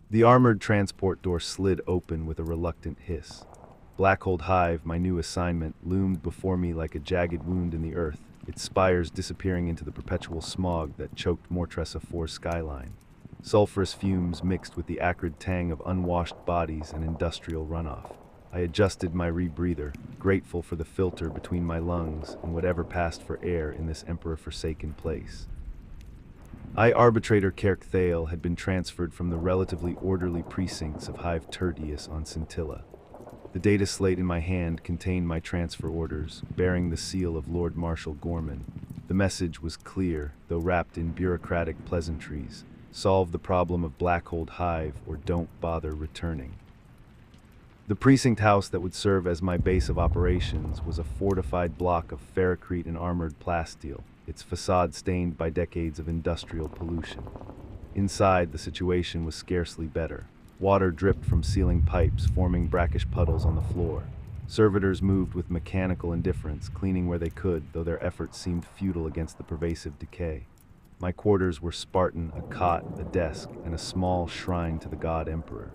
The armored transport door slid open with a reluctant hiss. Blackhold Hive, my new assignment, loomed before me like a jagged wound in the earth, its spires disappearing into the perpetual smog that choked Mortressa 4's skyline. Sulphurous fumes mixed with the acrid tang of unwashed bodies and industrial runoff. I adjusted my rebreather, grateful for the filter between my lungs and whatever passed for air in this emperor-forsaken place. Arbitrator Kerk Thale had been transferred from the relatively orderly precincts of Hive Tertius on Scintilla. The data slate in my hand contained my transfer orders, bearing the seal of Lord Marshal Gorman. The message was clear, though wrapped in bureaucratic pleasantries. Solve the problem of Blackhold Hive or don't bother returning. The precinct house that would serve as my base of operations was a fortified block of ferrocrete and armored plasteel, its facade stained by decades of industrial pollution. Inside, the situation was scarcely better. Water dripped from ceiling pipes, forming brackish puddles on the floor. Servitors moved with mechanical indifference, cleaning where they could, though their efforts seemed futile against the pervasive decay. My quarters were Spartan, a cot, a desk, and a small shrine to the god Emperor.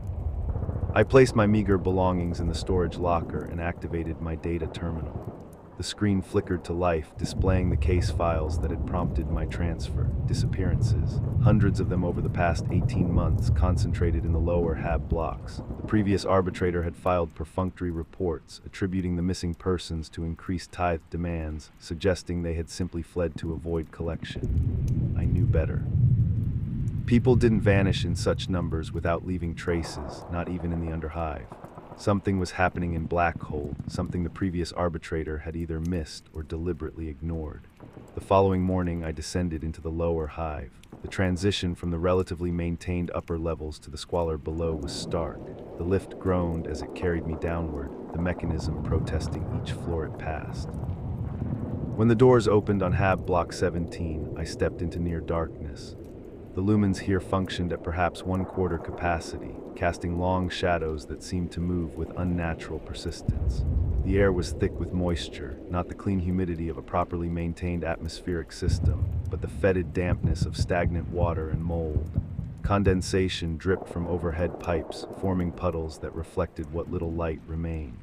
I placed my meager belongings in the storage locker and activated my data terminal. The screen flickered to life, displaying the case files that had prompted my transfer. Disappearances, hundreds of them over the past 18 months, concentrated in the lower Hab blocks. The previous arbitrator had filed perfunctory reports, attributing the missing persons to increased tithe demands, suggesting they had simply fled to avoid collection. I knew better. People didn't vanish in such numbers without leaving traces, not even in the Underhive. Something was happening in Blackhold, something the previous arbitrator had either missed or deliberately ignored. The following morning, I descended into the lower hive. The transition from the relatively maintained upper levels to the squalor below was stark. The lift groaned as it carried me downward, the mechanism protesting each floor it passed. When the doors opened on Hab Block 17, I stepped into near darkness. The lumens here functioned at perhaps 1/4 capacity, casting long shadows that seemed to move with unnatural persistence. The air was thick with moisture, not the clean humidity of a properly maintained atmospheric system, but the fetid dampness of stagnant water and mold. Condensation dripped from overhead pipes, forming puddles that reflected what little light remained.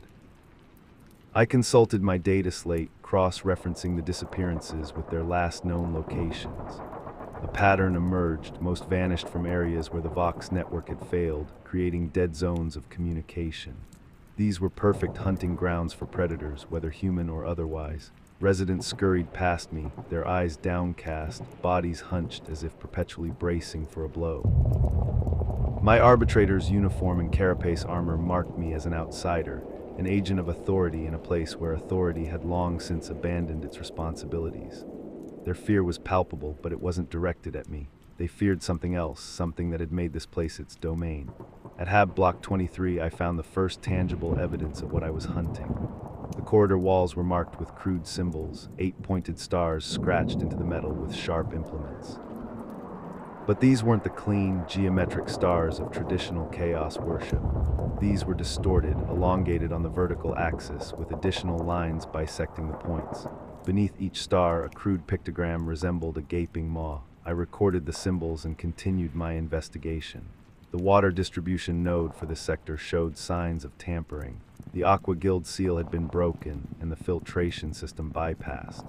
I consulted my data slate, cross-referencing the disappearances with their last known locations. A pattern emerged, most vanished from areas where the Vox network had failed, creating dead zones of communication. These were perfect hunting grounds for predators, whether human or otherwise. Residents scurried past me, their eyes downcast, bodies hunched as if perpetually bracing for a blow. My arbitrator's uniform and carapace armor marked me as an outsider, an agent of authority in a place where authority had long since abandoned its responsibilities. Their fear was palpable, but it wasn't directed at me. They feared something else, something that had made this place its domain. At Hab Block 23, I found the first tangible evidence of what I was hunting. The corridor walls were marked with crude symbols, 8 pointed stars scratched into the metal with sharp implements. But these weren't the clean, geometric stars of traditional chaos worship. These were distorted, elongated on the vertical axis, with additional lines bisecting the points. Beneath each star, a crude pictogram resembled a gaping maw. I recorded the symbols and continued my investigation. The water distribution node for this sector showed signs of tampering. The Aqua Guild seal had been broken, and the filtration system bypassed.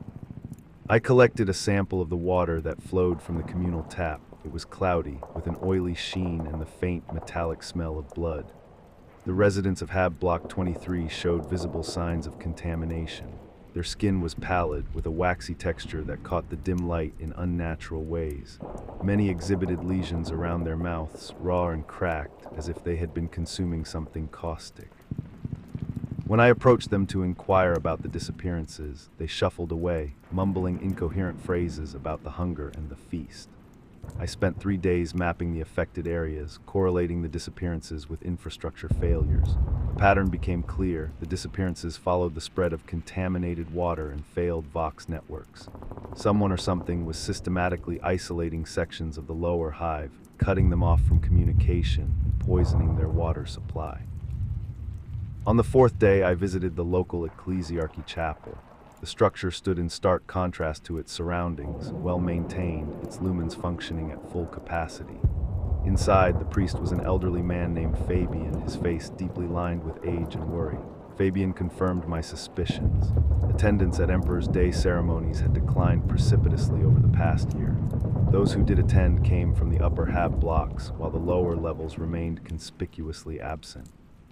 I collected a sample of the water that flowed from the communal tap. It was cloudy, with an oily sheen and the faint metallic smell of blood. The residents of Hab Block 23 showed visible signs of contamination. Their skin was pallid, with a waxy texture that caught the dim light in unnatural ways. Many exhibited lesions around their mouths, raw and cracked, as if they had been consuming something caustic. When I approached them to inquire about the disappearances, they shuffled away, mumbling incoherent phrases about the hunger and the feast. I spent 3 days mapping the affected areas, correlating the disappearances with infrastructure failures. A pattern became clear. The disappearances followed the spread of contaminated water and failed Vox networks. Someone or something was systematically isolating sections of the lower hive, cutting them off from communication and poisoning their water supply. On the 4th day, I visited the local ecclesiarchy chapel. The structure stood in stark contrast to its surroundings, well maintained, its lumens functioning at full capacity. Inside, the priest was an elderly man named Fabian, his face deeply lined with age and worry. Fabian confirmed my suspicions. Attendance at Emperor's Day ceremonies had declined precipitously over the past year. Those who did attend came from the upper Hab blocks, while the lower levels remained conspicuously absent.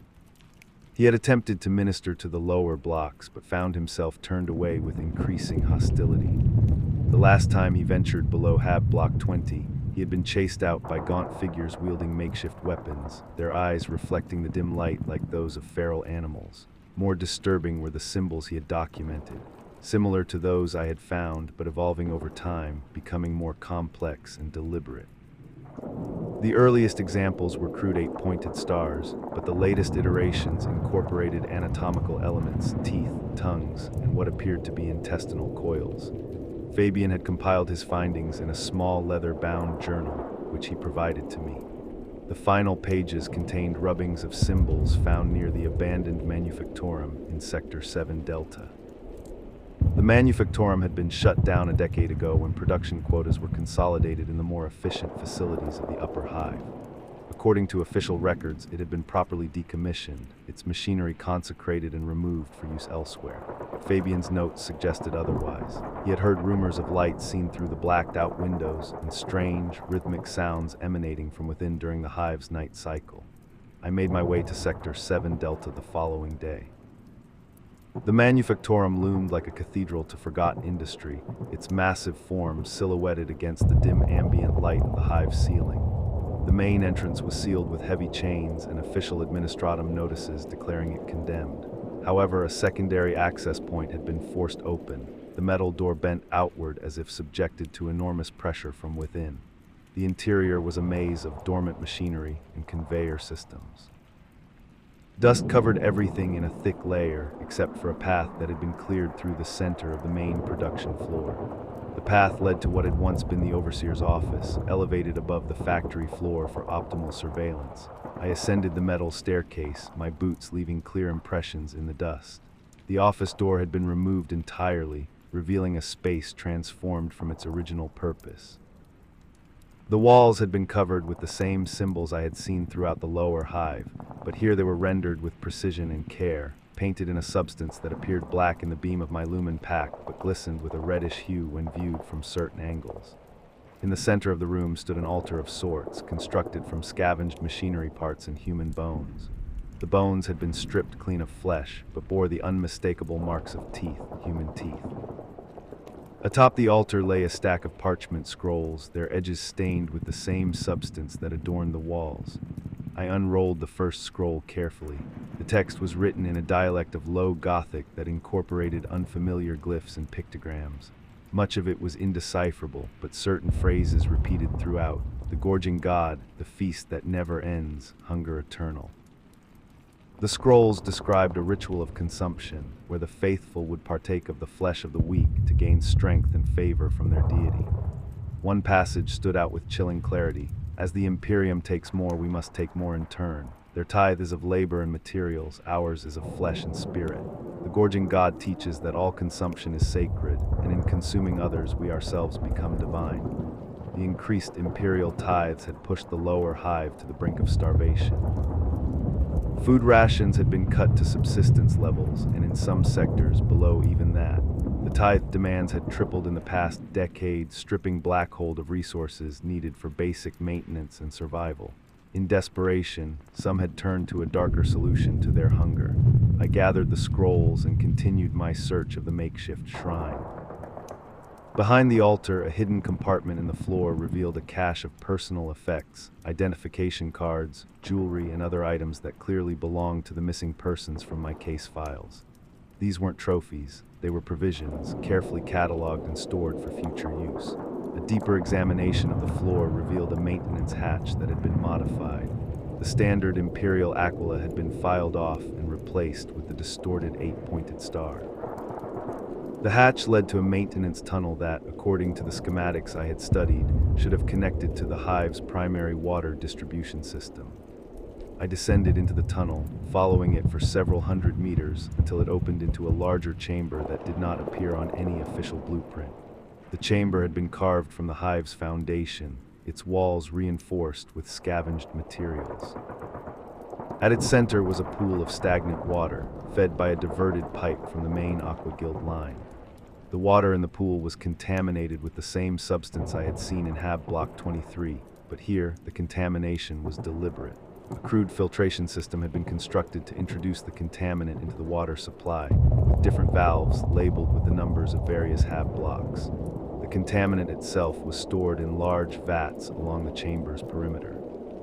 He had attempted to minister to the lower blocks, but found himself turned away with increasing hostility. The last time he ventured below Hab Block 20, he had been chased out by gaunt figures wielding makeshift weapons, their eyes reflecting the dim light like those of feral animals. More disturbing were the symbols he had documented, similar to those I had found, but evolving over time, becoming more complex and deliberate. The earliest examples were crude 8-pointed stars, but the latest iterations incorporated anatomical elements, teeth, tongues, and what appeared to be intestinal coils. Fabian had compiled his findings in a small leather-bound journal, which he provided to me. The final pages contained rubbings of symbols found near the abandoned Manufactorum in Sector 7 Delta. The Manufactorum had been shut down a decade ago when production quotas were consolidated in the more efficient facilities of the Upper Hive. According to official records, it had been properly decommissioned, its machinery consecrated and removed for use elsewhere. Fabian's notes suggested otherwise. He had heard rumors of lights seen through the blacked-out windows and strange, rhythmic sounds emanating from within during the Hive's night cycle. I made my way to Sector 7 Delta the following day. The Manufactorum loomed like a cathedral to forgotten industry, its massive form silhouetted against the dim ambient light of the Hive's ceiling. The main entrance was sealed with heavy chains and official administratum notices declaring it condemned. However, a secondary access point had been forced open. The metal door bent outward as if subjected to enormous pressure from within. The interior was a maze of dormant machinery and conveyor systems. Dust covered everything in a thick layer, except for a path that had been cleared through the center of the main production floor. The path led to what had once been the overseer's office, elevated above the factory floor for optimal surveillance. I ascended the metal staircase, my boots leaving clear impressions in the dust. The office door had been removed entirely, revealing a space transformed from its original purpose. The walls had been covered with the same symbols I had seen throughout the lower Hive, but here they were rendered with precision and care, painted in a substance that appeared black in the beam of my lumen pack but glistened with a reddish hue when viewed from certain angles. In the center of the room stood an altar of sorts, constructed from scavenged machinery parts and human bones. The bones had been stripped clean of flesh, but bore the unmistakable marks of teeth, human teeth. Atop the altar lay a stack of parchment scrolls, their edges stained with the same substance that adorned the walls. I unrolled the first scroll carefully. The text was written in a dialect of Low Gothic that incorporated unfamiliar glyphs and pictograms. Much of it was indecipherable, but certain phrases repeated throughout. The gorging god, the feast that never ends, hunger eternal. The scrolls described a ritual of consumption, where the faithful would partake of the flesh of the weak to gain strength and favor from their deity. One passage stood out with chilling clarity. As the Imperium takes more, we must take more in turn. Their tithe is of labor and materials, ours is of flesh and spirit. The gorging god teaches that all consumption is sacred, and in consuming others we ourselves become divine. The increased imperial tithes had pushed the lower Hive to the brink of starvation. Food rations had been cut to subsistence levels, and in some sectors below even that. The tithe demands had tripled in the past decade, stripping Blackhold of resources needed for basic maintenance and survival. In desperation, some had turned to a darker solution to their hunger. I gathered the scrolls and continued my search of the makeshift shrine. Behind the altar, a hidden compartment in the floor revealed a cache of personal effects, identification cards, jewelry, and other items that clearly belonged to the missing persons from my case files. These weren't trophies, they were provisions, carefully cataloged and stored for future use. A deeper examination of the floor revealed a maintenance hatch that had been modified. The standard Imperial Aquila had been filed off and replaced with the distorted 8-pointed star. The hatch led to a maintenance tunnel that, according to the schematics I had studied, should have connected to the Hive's primary water distribution system. I descended into the tunnel, following it for several hundred meters until it opened into a larger chamber that did not appear on any official blueprint. The chamber had been carved from the Hive's foundation, its walls reinforced with scavenged materials. At its center was a pool of stagnant water, fed by a diverted pipe from the main Aquaguild line. The water in the pool was contaminated with the same substance I had seen in Hab Block 23, but here the contamination was deliberate. A crude filtration system had been constructed to introduce the contaminant into the water supply, with different valves labeled with the numbers of various Hab blocks. The contaminant itself was stored in large vats along the chamber's perimeter.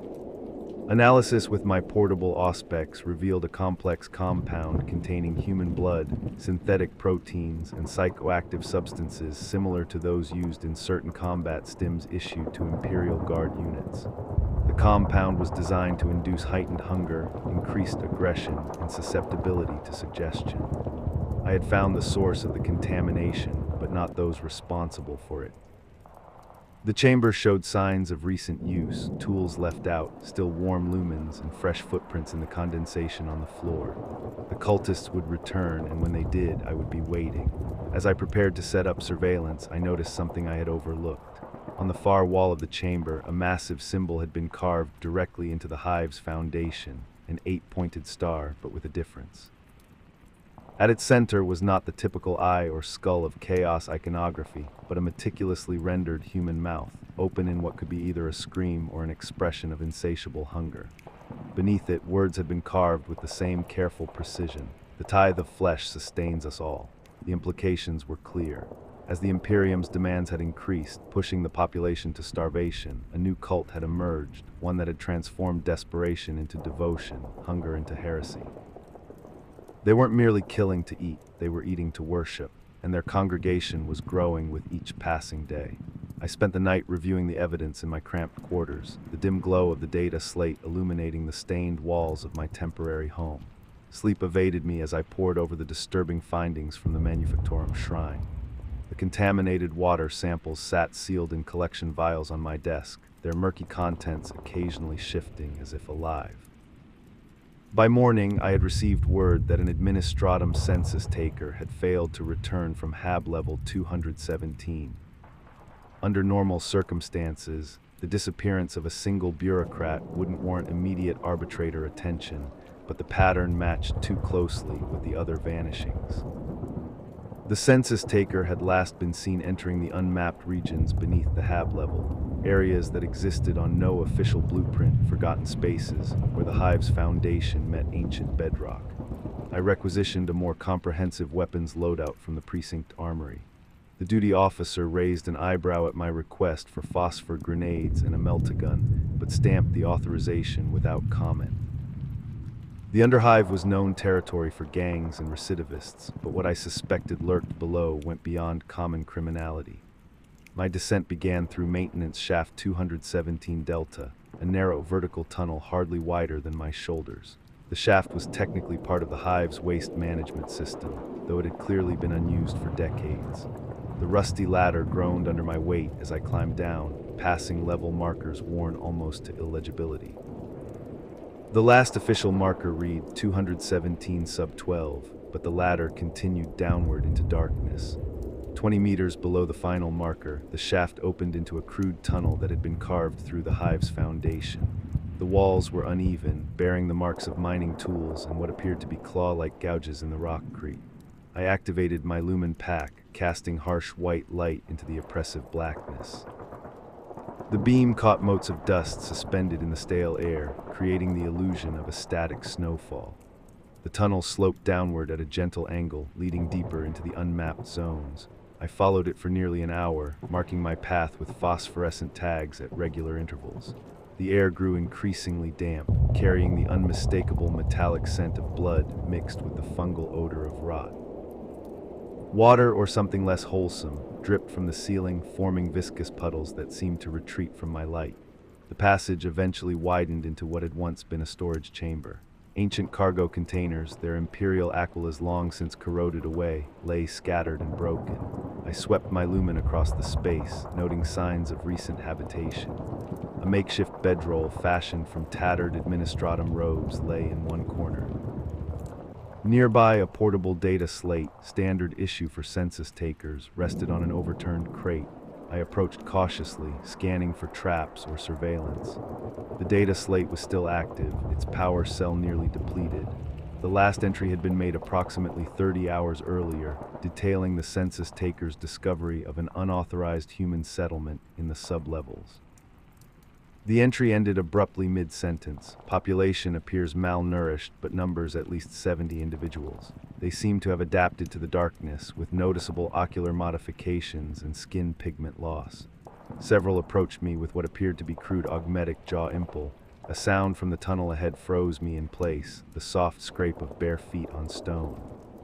Analysis with my portable Auspex revealed a complex compound containing human blood, synthetic proteins, and psychoactive substances similar to those used in certain combat stims issued to Imperial Guard units. The compound was designed to induce heightened hunger, increased aggression, and susceptibility to suggestion. I had found the source of the contamination, but not those responsible for it. The chamber showed signs of recent use, tools left out, still warm lumens, and fresh footprints in the condensation on the floor. The cultists would return, and when they did, I would be waiting. As I prepared to set up surveillance, I noticed something I had overlooked. On the far wall of the chamber, a massive symbol had been carved directly into the hive's foundation, an 8-pointed star, but with a difference. At its center was not the typical eye or skull of chaos iconography, but a meticulously rendered human mouth, open in what could be either a scream or an expression of insatiable hunger. Beneath it, words had been carved with the same careful precision. The tithe of flesh sustains us all. The implications were clear. As the Imperium's demands had increased, pushing the population to starvation, a new cult had emerged, one that had transformed desperation into devotion, hunger into heresy. They weren't merely killing to eat, they were eating to worship, and their congregation was growing with each passing day. I spent the night reviewing the evidence in my cramped quarters, the dim glow of the data slate illuminating the stained walls of my temporary home. Sleep evaded me as I pored over the disturbing findings from the Manufactorum Shrine. The contaminated water samples sat sealed in collection vials on my desk, their murky contents occasionally shifting as if alive. By morning, I had received word that an Administratum census taker had failed to return from Hab level 217. Under normal circumstances, the disappearance of a single bureaucrat wouldn't warrant immediate arbitrator attention, but the pattern matched too closely with the other vanishings. The census taker had last been seen entering the unmapped regions beneath the Hab level, areas that existed on no official blueprint, forgotten spaces, where the hive's foundation met ancient bedrock. I requisitioned a more comprehensive weapons loadout from the precinct armory. The duty officer raised an eyebrow at my request for phosphor grenades and a meltagun, but stamped the authorization without comment. The Underhive was known territory for gangs and recidivists, but what I suspected lurked below went beyond common criminality. My descent began through Maintenance Shaft 217 Delta, a narrow vertical tunnel hardly wider than my shoulders. The shaft was technically part of the Hive's waste management system, though it had clearly been unused for decades. The rusty ladder groaned under my weight as I climbed down, passing level markers worn almost to illegibility. The last official marker read 217 sub 12, but the ladder continued downward into darkness. 20 meters below the final marker, the shaft opened into a crude tunnel that had been carved through the hive's foundation. The walls were uneven, bearing the marks of mining tools and what appeared to be claw-like gouges in the rockcrete. I activated my lumen pack, casting harsh white light into the oppressive blackness. The beam caught motes of dust suspended in the stale air, creating the illusion of a static snowfall. The tunnel sloped downward at a gentle angle, leading deeper into the unmapped zones. I followed it for nearly an hour, marking my path with phosphorescent tags at regular intervals. The air grew increasingly damp, carrying the unmistakable metallic scent of blood mixed with the fungal odor of rot. Water, or something less wholesome, dripped from the ceiling, forming viscous puddles that seemed to retreat from my light. The passage eventually widened into what had once been a storage chamber. Ancient cargo containers, their imperial aquillas long since corroded away, lay scattered and broken. I swept my lumen across the space, noting signs of recent habitation. A makeshift bedroll fashioned from tattered administratum robes lay in one corner. Nearby, a portable data slate, standard issue for census takers, rested on an overturned crate. I approached cautiously, scanning for traps or surveillance. The data slate was still active, its power cell nearly depleted. The last entry had been made approximately 30 hours earlier, detailing the census taker's discovery of an unauthorized human settlement in the sublevels. The entry ended abruptly mid-sentence. Population appears malnourished, but numbers at least 70 individuals. They seem to have adapted to the darkness, with noticeable ocular modifications and skin pigment loss. Several approached me with what appeared to be crude augmetic jaw impulse. A sound from the tunnel ahead froze me in place, the soft scrape of bare feet on stone.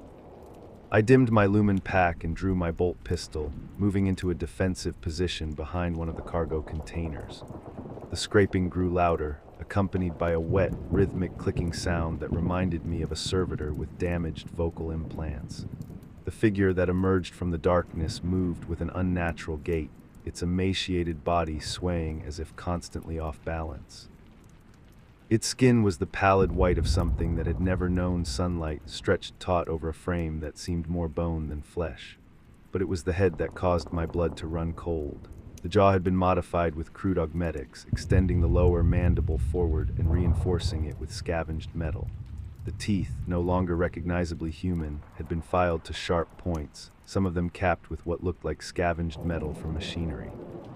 I dimmed my lumen pack and drew my bolt pistol, moving into a defensive position behind one of the cargo containers. The scraping grew louder, accompanied by a wet, rhythmic clicking sound that reminded me of a servitor with damaged vocal implants. The figure that emerged from the darkness moved with an unnatural gait, its emaciated body swaying as if constantly off balance. Its skin was the pallid white of something that had never known sunlight, stretched taut over a frame that seemed more bone than flesh. But it was the head that caused my blood to run cold. The jaw had been modified with crude augmetics, extending the lower mandible forward and reinforcing it with scavenged metal. The teeth, no longer recognizably human, had been filed to sharp points, some of them capped with what looked like scavenged metal from machinery.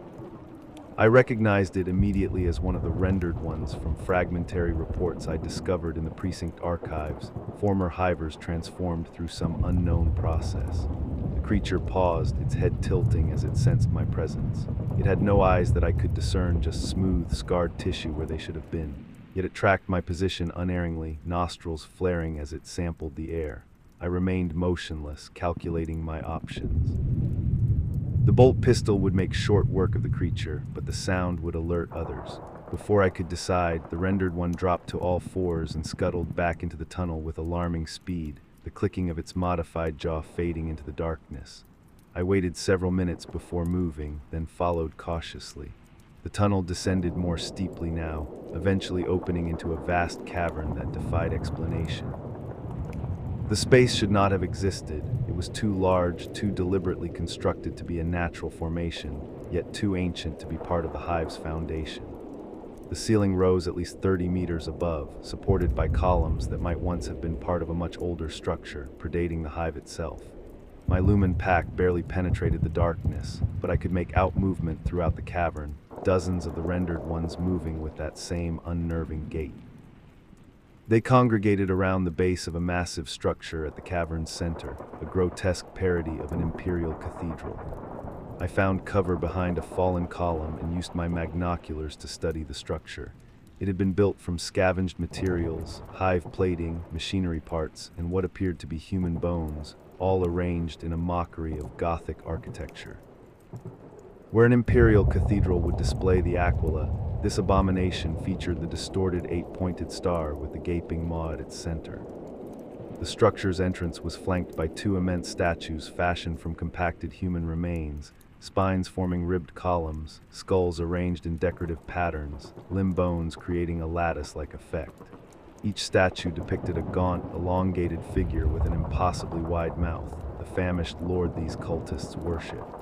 I recognized it immediately as one of the rendered ones from fragmentary reports I discovered in the precinct archives, former hivers transformed through some unknown process. The creature paused, its head tilting as it sensed my presence. It had no eyes that I could discern, just smooth, scarred tissue where they should have been. Yet it tracked my position unerringly, nostrils flaring as it sampled the air. I remained motionless, calculating my options. The bolt pistol would make short work of the creature, but the sound would alert others. Before I could decide, the rendered one dropped to all fours and scuttled back into the tunnel with alarming speed, the clicking of its modified jaw fading into the darkness. I waited several minutes before moving, then followed cautiously. The tunnel descended more steeply now, eventually opening into a vast cavern that defied explanation. The space should not have existed. It was too large, too deliberately constructed to be a natural formation, yet too ancient to be part of the hive's foundation. The ceiling rose at least 30 meters above, supported by columns that might once have been part of a much older structure, predating the hive itself. My lumen pack barely penetrated the darkness, but I could make out movement throughout the cavern, dozens of the rendered ones moving with that same unnerving gait. They congregated around the base of a massive structure at the cavern's center, a grotesque parody of an imperial cathedral. I found cover behind a fallen column and used my magnoculars to study the structure. It had been built from scavenged materials, hive plating, machinery parts, and what appeared to be human bones, all arranged in a mockery of Gothic architecture. Where an imperial cathedral would display the Aquila, this abomination featured the distorted 8-pointed star with the gaping maw at its center. The structure's entrance was flanked by two immense statues fashioned from compacted human remains, spines forming ribbed columns, skulls arranged in decorative patterns, limb bones creating a lattice-like effect. Each statue depicted a gaunt, elongated figure with an impossibly wide mouth, the famished lord these cultists worshipped.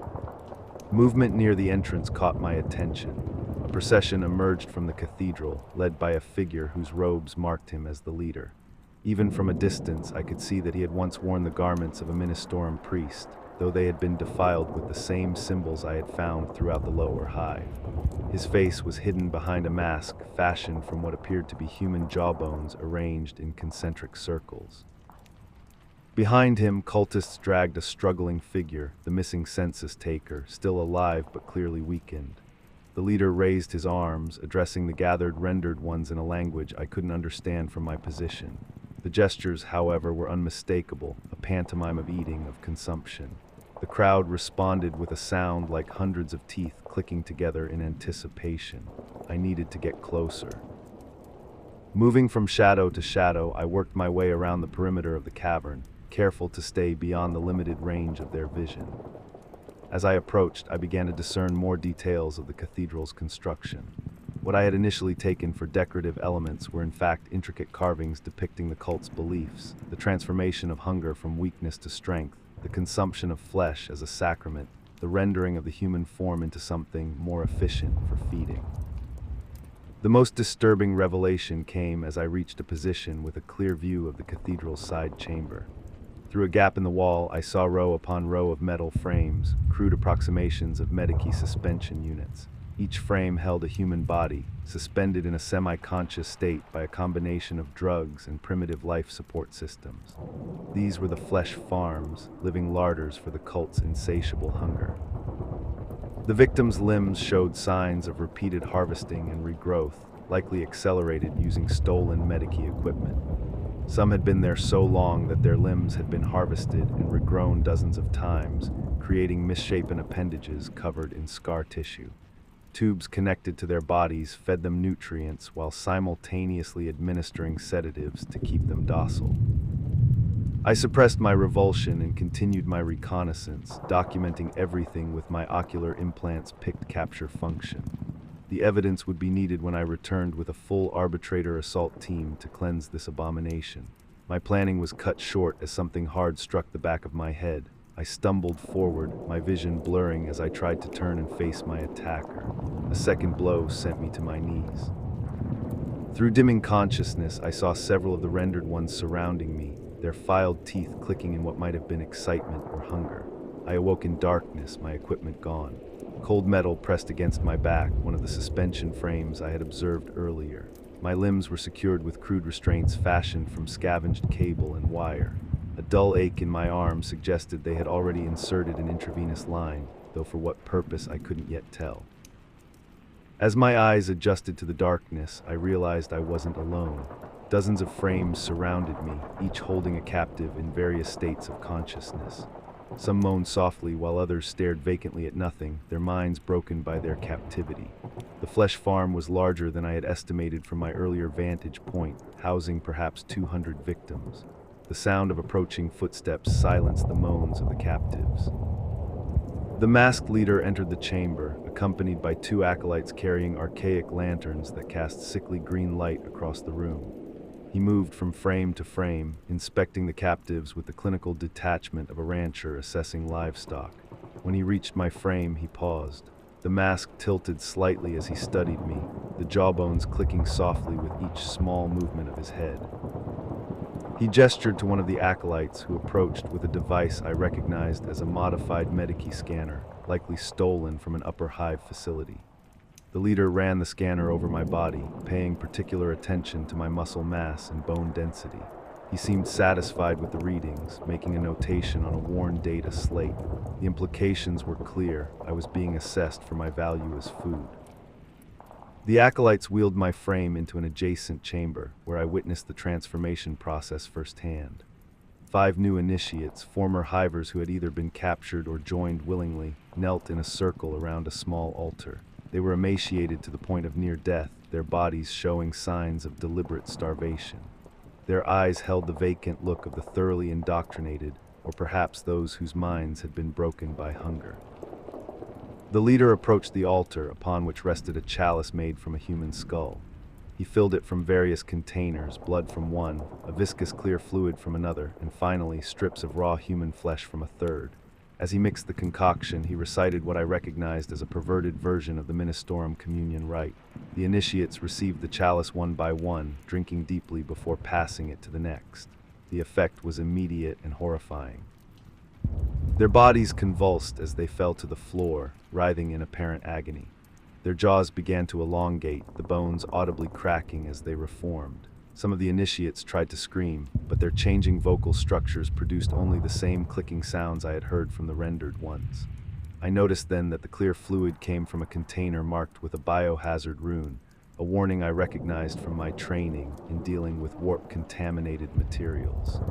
Movement near the entrance caught my attention. A procession emerged from the cathedral, led by a figure whose robes marked him as the leader. Even from a distance, I could see that he had once worn the garments of a Ministorum priest, though they had been defiled with the same symbols I had found throughout the lower hive. His face was hidden behind a mask fashioned from what appeared to be human jawbones arranged in concentric circles. Behind him, cultists dragged a struggling figure, the missing census taker, still alive but clearly weakened. The leader raised his arms, addressing the gathered rendered ones in a language I couldn't understand from my position. The gestures, however, were unmistakable, a pantomime of eating, of consumption. The crowd responded with a sound like hundreds of teeth clicking together in anticipation. I needed to get closer. Moving from shadow to shadow, I worked my way around the perimeter of the cavern, careful to stay beyond the limited range of their vision. As I approached, I began to discern more details of the cathedral's construction. What I had initially taken for decorative elements were in fact intricate carvings depicting the cult's beliefs, the transformation of hunger from weakness to strength, the consumption of flesh as a sacrament, the rendering of the human form into something more efficient for feeding. The most disturbing revelation came as I reached a position with a clear view of the cathedral's side chamber. Through a gap in the wall, I saw row upon row of metal frames, crude approximations of Medici suspension units. Each frame held a human body, suspended in a semi-conscious state by a combination of drugs and primitive life support systems. These were the flesh farms, living larders for the cult's insatiable hunger. The victims' limbs showed signs of repeated harvesting and regrowth, likely accelerated using stolen Medici equipment. Some had been there so long that their limbs had been harvested and regrown dozens of times, creating misshapen appendages covered in scar tissue. Tubes connected to their bodies fed them nutrients while simultaneously administering sedatives to keep them docile. I suppressed my revulsion and continued my reconnaissance, documenting everything with my ocular implant's picked capture function. The evidence would be needed when I returned with a full arbitrator assault team to cleanse this abomination. My planning was cut short as something hard struck the back of my head. I stumbled forward, my vision blurring as I tried to turn and face my attacker. A second blow sent me to my knees. Through dimming consciousness, I saw several of the rendered ones surrounding me, their filed teeth clicking in what might have been excitement or hunger. I awoke in darkness, my equipment gone. Cold metal pressed against my back, one of the suspension frames I had observed earlier. My limbs were secured with crude restraints fashioned from scavenged cable and wire. A dull ache in my arm suggested they had already inserted an intravenous line, though for what purpose I couldn't yet tell. As my eyes adjusted to the darkness, I realized I wasn't alone. Dozens of frames surrounded me, each holding a captive in various states of consciousness. Some moaned softly while others stared vacantly at nothing, their minds broken by their captivity. The flesh farm was larger than I had estimated from my earlier vantage point, housing perhaps 200 victims. The sound of approaching footsteps silenced the moans of the captives. The masked leader entered the chamber, accompanied by two acolytes carrying archaic lanterns that cast sickly green light across the room. He moved from frame to frame, inspecting the captives with the clinical detachment of a rancher assessing livestock. When he reached my frame, he paused. The mask tilted slightly as he studied me, the jawbones clicking softly with each small movement of his head. He gestured to one of the acolytes who approached with a device I recognized as a modified Medici scanner, likely stolen from an upper hive facility. The leader ran the scanner over my body, paying particular attention to my muscle mass and bone density. He seemed satisfied with the readings, making a notation on a worn data slate. The implications were clear. I was being assessed for my value as food. The acolytes wheeled my frame into an adjacent chamber, where I witnessed the transformation process firsthand. 5 new initiates, former hivers who had either been captured or joined willingly, knelt in a circle around a small altar. They were emaciated to the point of near death, their bodies showing signs of deliberate starvation. Their eyes held the vacant look of the thoroughly indoctrinated, or perhaps those whose minds had been broken by hunger. The leader approached the altar, upon which rested a chalice made from a human skull. He filled it from various containers, blood from one, a viscous clear fluid from another, and finally strips of raw human flesh from a third. As he mixed the concoction, he recited what I recognized as a perverted version of the Ministorum communion rite. The initiates received the chalice one by one, drinking deeply before passing it to the next. The effect was immediate and horrifying. Their bodies convulsed as they fell to the floor, writhing in apparent agony. Their jaws began to elongate, the bones audibly cracking as they reformed. Some of the initiates tried to scream, but their changing vocal structures produced only the same clicking sounds I had heard from the rendered ones. I noticed then that the clear fluid came from a container marked with a biohazard rune, a warning I recognized from my training in dealing with warp-contaminated materials.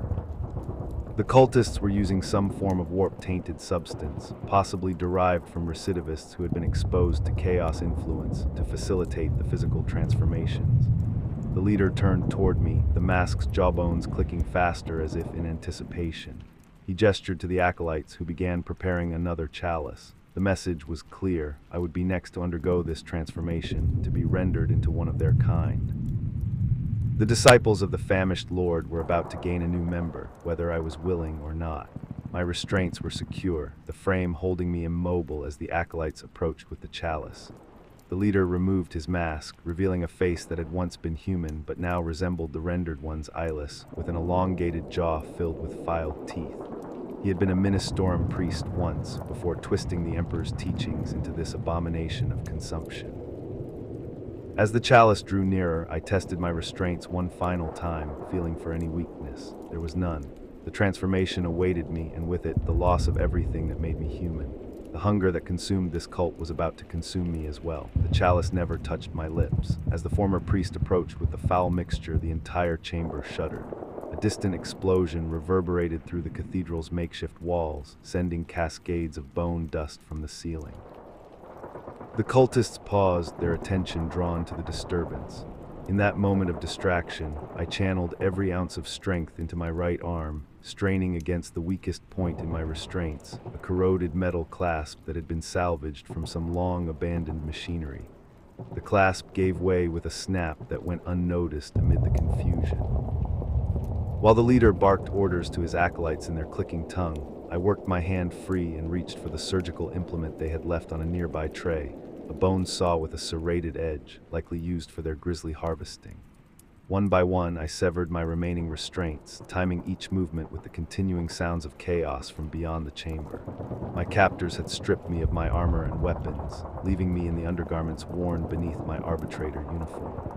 The cultists were using some form of warp-tainted substance, possibly derived from recidivists who had been exposed to chaos influence to facilitate the physical transformations. The leader turned toward me, the mask's jawbones clicking faster as if in anticipation. He gestured to the acolytes who began preparing another chalice. The message was clear. I would be next to undergo this transformation, to be rendered into one of their kind. The disciples of the famished Lord were about to gain a new member, whether I was willing or not. My restraints were secure, the frame holding me immobile as the acolytes approached with the chalice. The leader removed his mask, revealing a face that had once been human but now resembled the rendered one's eyeless, with an elongated jaw filled with filed teeth. He had been a Ministorum priest once, before twisting the Emperor's teachings into this abomination of consumption. As the chalice drew nearer, I tested my restraints one final time, feeling for any weakness. There was none. The transformation awaited me, and with it, the loss of everything that made me human. The hunger that consumed this cult was about to consume me as well. The chalice never touched my lips. As the former priest approached with the foul mixture, the entire chamber shuddered. A distant explosion reverberated through the cathedral's makeshift walls, sending cascades of bone dust from the ceiling. The cultists paused, their attention drawn to the disturbance. In that moment of distraction, I channeled every ounce of strength into my right arm, straining against the weakest point in my restraints, a corroded metal clasp that had been salvaged from some long-abandoned machinery. The clasp gave way with a snap that went unnoticed amid the confusion. While the leader barked orders to his acolytes in their clicking tongue, I worked my hand free and reached for the surgical implement they had left on a nearby tray, a bone saw with a serrated edge, likely used for their grisly harvesting. One by one, I severed my remaining restraints, timing each movement with the continuing sounds of chaos from beyond the chamber. My captors had stripped me of my armor and weapons, leaving me in the undergarments worn beneath my arbitrator uniform.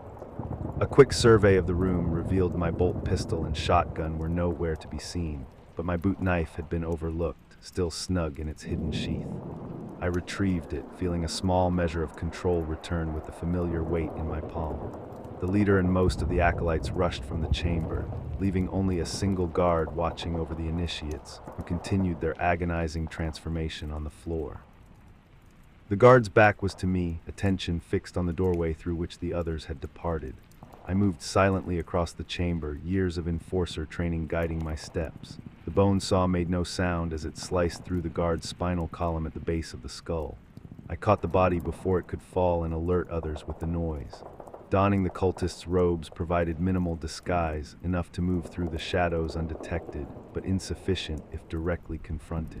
A quick survey of the room revealed my bolt pistol and shotgun were nowhere to be seen, but my boot knife had been overlooked, still snug in its hidden sheath. I retrieved it, feeling a small measure of control return with the familiar weight in my palm. The leader and most of the acolytes rushed from the chamber, leaving only a single guard watching over the initiates, who continued their agonizing transformation on the floor. The guard's back was to me, attention fixed on the doorway through which the others had departed. I moved silently across the chamber, years of enforcer training guiding my steps. The bone saw made no sound as it sliced through the guard's spinal column at the base of the skull. I caught the body before it could fall and alert others with the noise. Donning the cultist's robes provided minimal disguise, enough to move through the shadows undetected, but insufficient if directly confronted.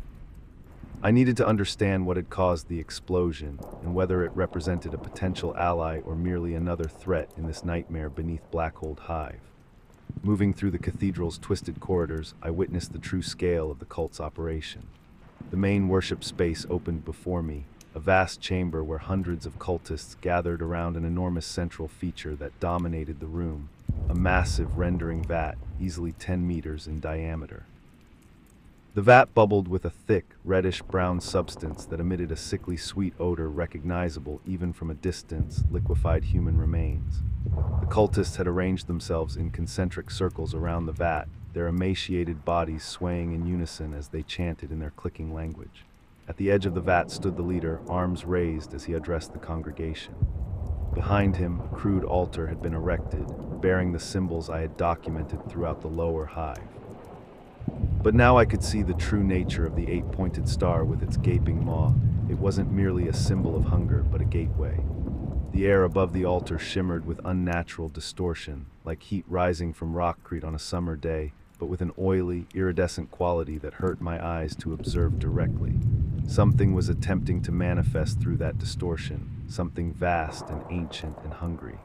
I needed to understand what had caused the explosion, and whether it represented a potential ally or merely another threat in this nightmare beneath Blackhold Hive. Moving through the cathedral's twisted corridors, I witnessed the true scale of the cult's operation. The main worship space opened before me, a vast chamber where hundreds of cultists gathered around an enormous central feature that dominated the room, a massive rendering vat, easily 10 meters in diameter. The vat bubbled with a thick, reddish-brown substance that emitted a sickly sweet odor recognizable even from a distance, liquefied human remains. The cultists had arranged themselves in concentric circles around the vat, their emaciated bodies swaying in unison as they chanted in their clicking language. At the edge of the vat stood the leader, arms raised as he addressed the congregation. Behind him, a crude altar had been erected, bearing the symbols I had documented throughout the lower hive. But now I could see the true nature of the eight-pointed star with its gaping maw. It wasn't merely a symbol of hunger, but a gateway. The air above the altar shimmered with unnatural distortion, like heat rising from rockcrete on a summer day, but with an oily, iridescent quality that hurt my eyes to observe directly. Something was attempting to manifest through that distortion, something vast and ancient and hungry.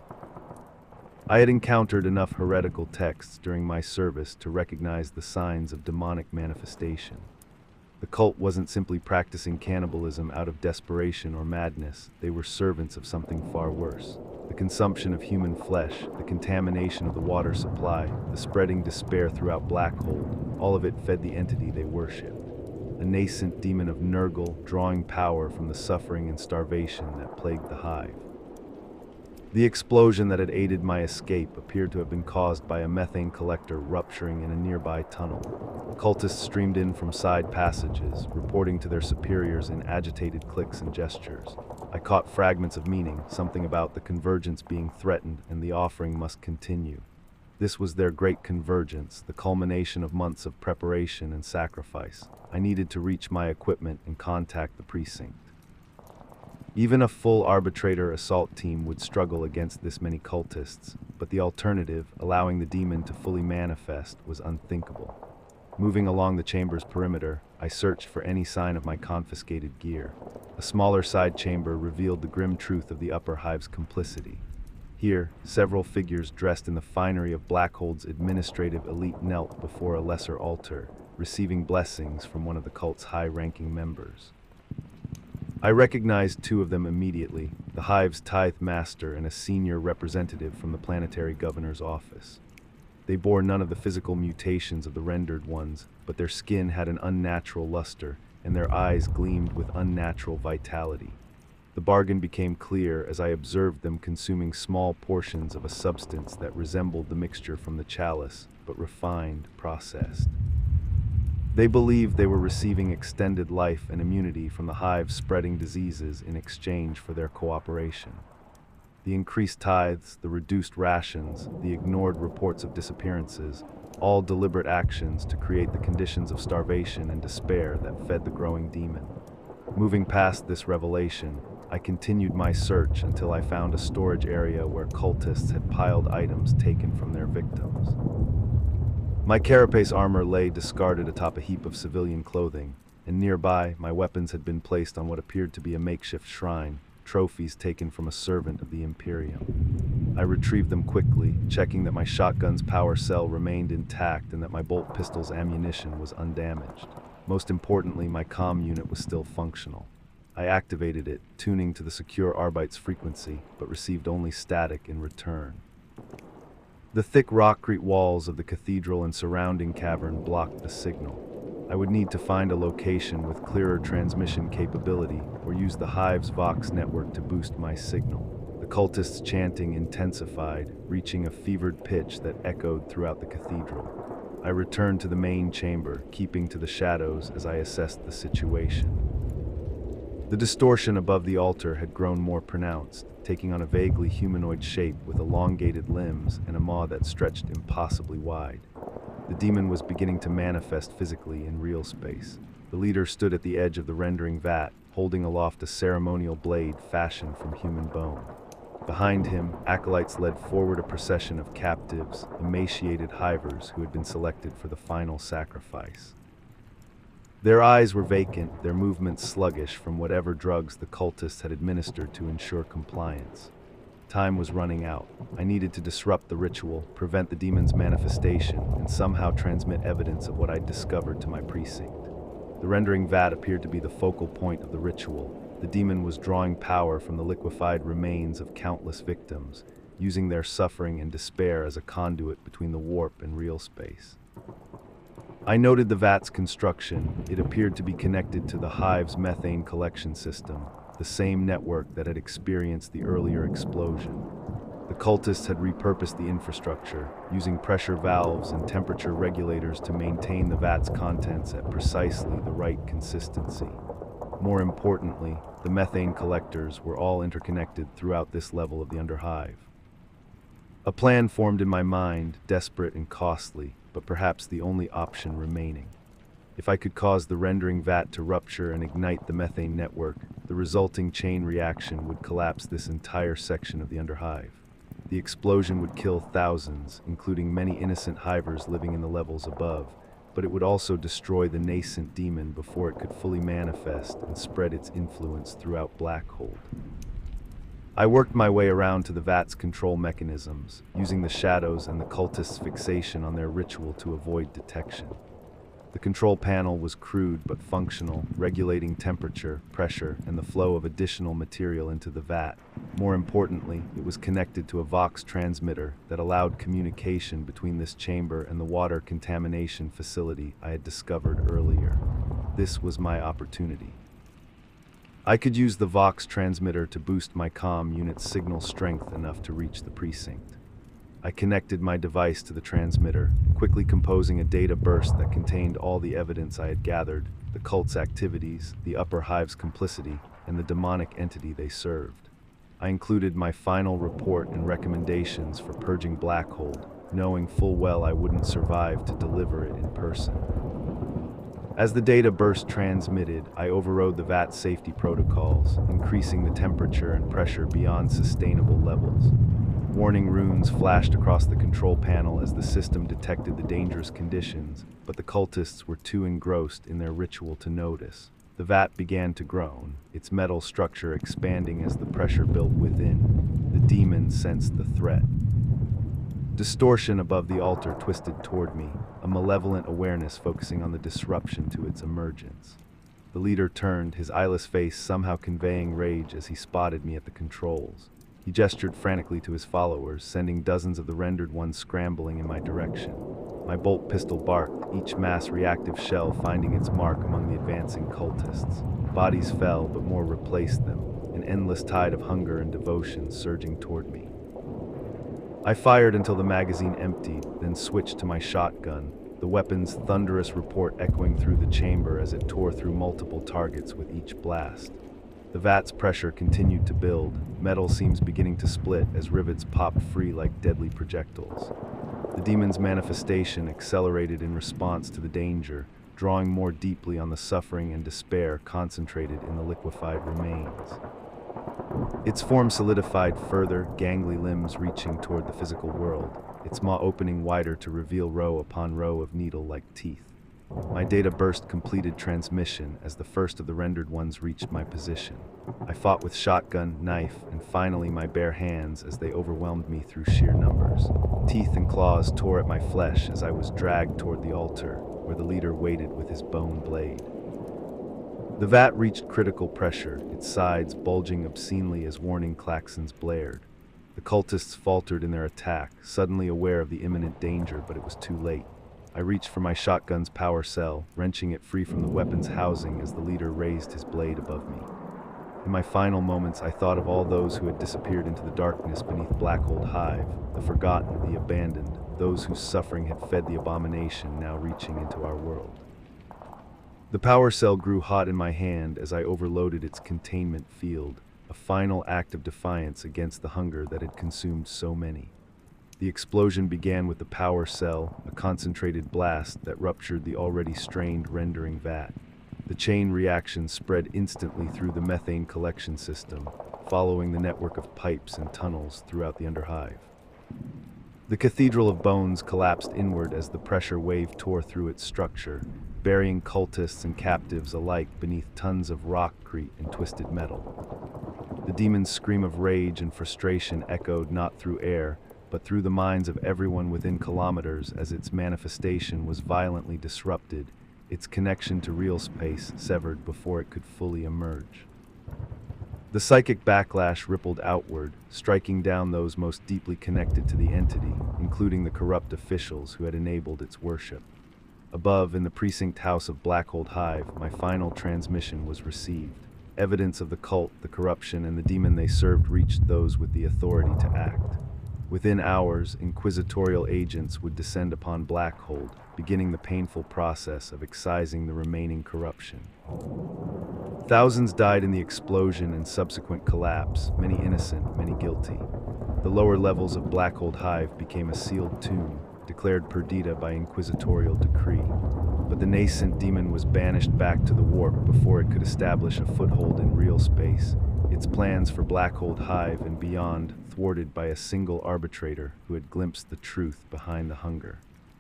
I had encountered enough heretical texts during my service to recognize the signs of demonic manifestation. The cult wasn't simply practicing cannibalism out of desperation or madness, they were servants of something far worse. The consumption of human flesh, the contamination of the water supply, the spreading despair throughout Blackhold, all of it fed the entity they worshipped. A nascent demon of Nurgle, drawing power from the suffering and starvation that plagued the hive. The explosion that had aided my escape appeared to have been caused by a methane collector rupturing in a nearby tunnel. Cultists streamed in from side passages, reporting to their superiors in agitated clicks and gestures. I caught fragments of meaning, something about the convergence being threatened and the offering must continue. This was their great convergence, the culmination of months of preparation and sacrifice. I needed to reach my equipment and contact the precinct. Even a full arbitrator assault team would struggle against this many cultists, but the alternative, allowing the demon to fully manifest, was unthinkable. Moving along the chamber's perimeter, I searched for any sign of my confiscated gear. A smaller side chamber revealed the grim truth of the upper hive's complicity. Here, several figures dressed in the finery of Blackhold's administrative elite knelt before a lesser altar, receiving blessings from one of the cult's high-ranking members. I recognized two of them immediately, the hive's tithe master and a senior representative from the planetary governor's office. They bore none of the physical mutations of the rendered ones, but their skin had an unnatural luster, and their eyes gleamed with unnatural vitality. The bargain became clear as I observed them consuming small portions of a substance that resembled the mixture from the chalice, but refined, processed. They believed they were receiving extended life and immunity from the hive's spreading diseases in exchange for their cooperation. The increased tithes, the reduced rations, the ignored reports of disappearances, all deliberate actions to create the conditions of starvation and despair that fed the growing demon. Moving past this revelation, I continued my search until I found a storage area where cultists had piled items taken from their victims. My carapace armor lay discarded atop a heap of civilian clothing, and nearby my weapons had been placed on what appeared to be a makeshift shrine, trophies taken from a servant of the Imperium. I retrieved them quickly, checking that my shotgun's power cell remained intact and that my bolt pistol's ammunition was undamaged. Most importantly, my comm unit was still functional. I activated it, tuning to the secure Arbite's frequency, but received only static in return. The thick rockcrete walls of the cathedral and surrounding cavern blocked the signal. I would need to find a location with clearer transmission capability or use the Hive's Vox network to boost my signal. The cultists' chanting intensified, reaching a fevered pitch that echoed throughout the cathedral. I returned to the main chamber, keeping to the shadows as I assessed the situation. The distortion above the altar had grown more pronounced, taking on a vaguely humanoid shape with elongated limbs and a maw that stretched impossibly wide. The demon was beginning to manifest physically in real space. The leader stood at the edge of the rendering vat, holding aloft a ceremonial blade fashioned from human bone. Behind him, acolytes led forward a procession of captives, emaciated hivers who had been selected for the final sacrifice. Their eyes were vacant, their movements sluggish from whatever drugs the cultists had administered to ensure compliance. Time was running out. I needed to disrupt the ritual, prevent the demon's manifestation, and somehow transmit evidence of what I'd discovered to my precinct. The rendering vat appeared to be the focal point of the ritual. The demon was drawing power from the liquefied remains of countless victims, using their suffering and despair as a conduit between the warp and real space. I noted the vat's construction. It appeared to be connected to the Hive's methane collection system, the same network that had experienced the earlier explosion. The cultists had repurposed the infrastructure, using pressure valves and temperature regulators to maintain the vat's contents at precisely the right consistency. More importantly, the methane collectors were all interconnected throughout this level of the Underhive. A plan formed in my mind, desperate and costly, but perhaps the only option remaining. If I could cause the rendering vat to rupture and ignite the methane network, the resulting chain reaction would collapse this entire section of the Underhive. The explosion would kill thousands, including many innocent hivers living in the levels above, but it would also destroy the nascent demon before it could fully manifest and spread its influence throughout Blackhold. I worked my way around to the vat's control mechanisms, using the shadows and the cultists' fixation on their ritual to avoid detection. The control panel was crude but functional, regulating temperature, pressure, and the flow of additional material into the vat. More importantly, it was connected to a Vox transmitter that allowed communication between this chamber and the water contamination facility I had discovered earlier. This was my opportunity. I could use the Vox transmitter to boost my comm unit's signal strength enough to reach the precinct. I connected my device to the transmitter, quickly composing a data burst that contained all the evidence I had gathered, the cult's activities, the upper hive's complicity, and the demonic entity they served. I included my final report and recommendations for purging Blackhold, knowing full well I wouldn't survive to deliver it in person. As the data burst transmitted, I overrode the vat safety protocols, increasing the temperature and pressure beyond sustainable levels. Warning runes flashed across the control panel as the system detected the dangerous conditions, but the cultists were too engrossed in their ritual to notice. The vat began to groan, its metal structure expanding as the pressure built within. The demon sensed the threat. Distortion above the altar twisted toward me, a malevolent awareness focusing on the disruption to its emergence. The leader turned, his eyeless face somehow conveying rage as he spotted me at the controls. He gestured frantically to his followers, sending dozens of the rendered ones scrambling in my direction. My bolt pistol barked, each mass reactive shell finding its mark among the advancing cultists. Bodies fell, but more replaced them, an endless tide of hunger and devotion surging toward me. I fired until the magazine emptied, then switched to my shotgun, the weapon's thunderous report echoing through the chamber as it tore through multiple targets with each blast. The vat's pressure continued to build, metal seams beginning to split as rivets popped free like deadly projectiles. The demon's manifestation accelerated in response to the danger, drawing more deeply on the suffering and despair concentrated in the liquefied remains. Its form solidified further, gangly limbs reaching toward the physical world, its maw opening wider to reveal row upon row of needle-like teeth. My data burst completed transmission as the first of the rendered ones reached my position. I fought with shotgun, knife, and finally my bare hands as they overwhelmed me through sheer numbers. Teeth and claws tore at my flesh as I was dragged toward the altar, where the leader waited with his bone blade. The vat reached critical pressure, its sides bulging obscenely as warning klaxons blared. The cultists faltered in their attack, suddenly aware of the imminent danger, but it was too late. I reached for my shotgun's power cell, wrenching it free from the weapon's housing as the leader raised his blade above me. In my final moments, I thought of all those who had disappeared into the darkness beneath Blackhold Hive, the forgotten, the abandoned, those whose suffering had fed the abomination now reaching into our world. The power cell grew hot in my hand as I overloaded its containment field, a final act of defiance against the hunger that had consumed so many. The explosion began with the power cell, a concentrated blast that ruptured the already strained rendering vat. The chain reaction spread instantly through the methane collection system, following the network of pipes and tunnels throughout the underhive. The Cathedral of Bones collapsed inward as the pressure wave tore through its structure, burying cultists and captives alike beneath tons of rockcrete and twisted metal. The demon's scream of rage and frustration echoed not through air, but through the minds of everyone within kilometers as its manifestation was violently disrupted, its connection to real space severed before it could fully emerge. The psychic backlash rippled outward, striking down those most deeply connected to the entity, including the corrupt officials who had enabled its worship. Above, in the precinct house of Blackhold Hive, my final transmission was received. Evidence of the cult, the corruption, and the demon they served reached those with the authority to act. Within hours, inquisitorial agents would descend upon Blackhold, beginning the painful process of excising the remaining corruption. Thousands died in the explosion and subsequent collapse, many innocent, many guilty. The lower levels of Blackhold Hive became a sealed tomb, declared perdita by inquisitorial decree. But the nascent demon was banished back to the warp before it could establish a foothold in real space, its plans for Blackhold Hive and beyond thwarted by a single arbitrator who had glimpsed the truth behind the hunger.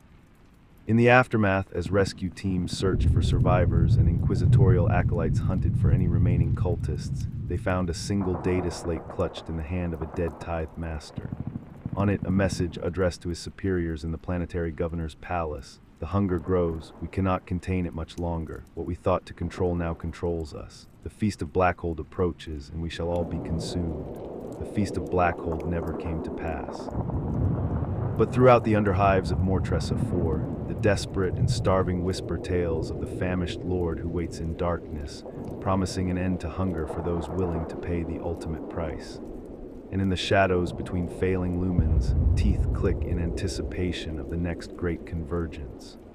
In the aftermath, as rescue teams searched for survivors and inquisitorial acolytes hunted for any remaining cultists, they found a single data slate clutched in the hand of a dead tithe master. On it, a message addressed to his superiors in the planetary governor's palace. The hunger grows. We cannot contain it much longer. What we thought to control now controls us. The Feast of Blackhold approaches, and we shall all be consumed. The Feast of Blackhold never came to pass. But throughout the underhives of Mortress of Four, the desperate and starving whisper tales of the famished lord who waits in darkness, promising an end to hunger for those willing to pay the ultimate price. And in the shadows between failing lumens, teeth click in anticipation of the next great convergence.